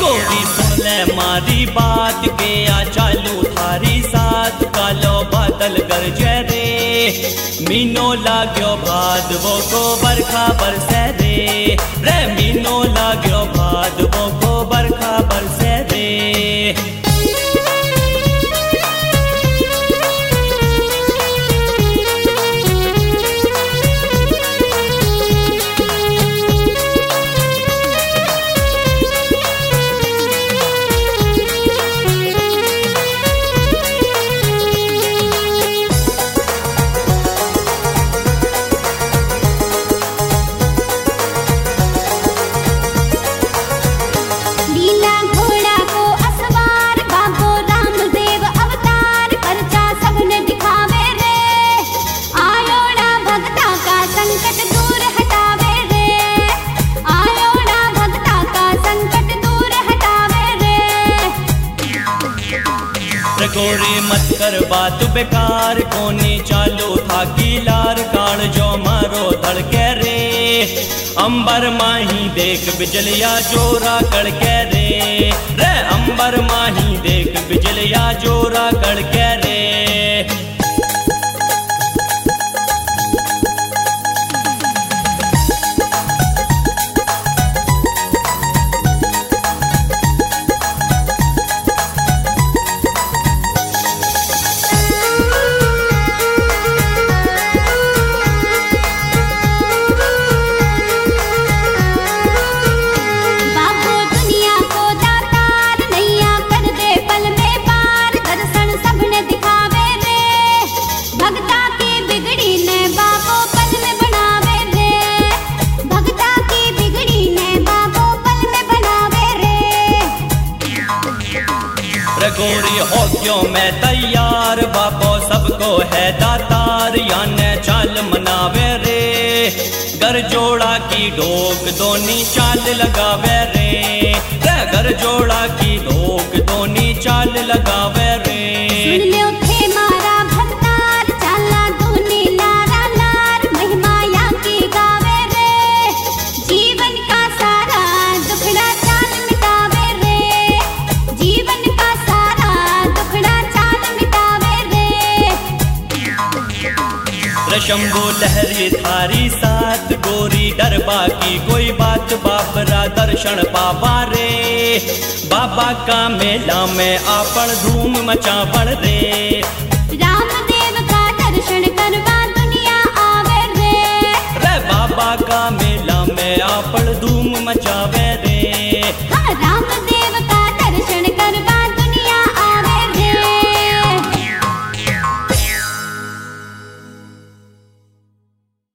गोरी सुन ले मारी बात के आ चालू थारी साथ कालो बादल गरजे रे मीनो लाग्यो भाद वो को बरखा बरसे रे मीनो लाग्यो भाद वो को बरखा बरसे रे। गोरी मत कर बात बेकार कोनी चालू था कीलार काल जो मारो धड़के रे अंबर माही देख बिजलिया जोरा कड़के रे अंबर माही देख बिजलिया जोरा कड़के रे। गोरी हो क्यों मैं तैयार बापो सबको है दातार याने चाल मनावे रे घर जोड़ा की ढोक दोनी चाल लगावे रे घर जोड़ा की ढोक दोनी चाल लगावे रे। शंभू लहरी थारी साथ गोरी डरबा की कोई बात बाबरा दर्शन पावा रे बाबा का मेला में आपन धूम मचावण रे रामदेव का दर्शन करवा दुनिया आवे रे बाबा का मेला में आपन धूम मचावे रे। हाँ रामदेव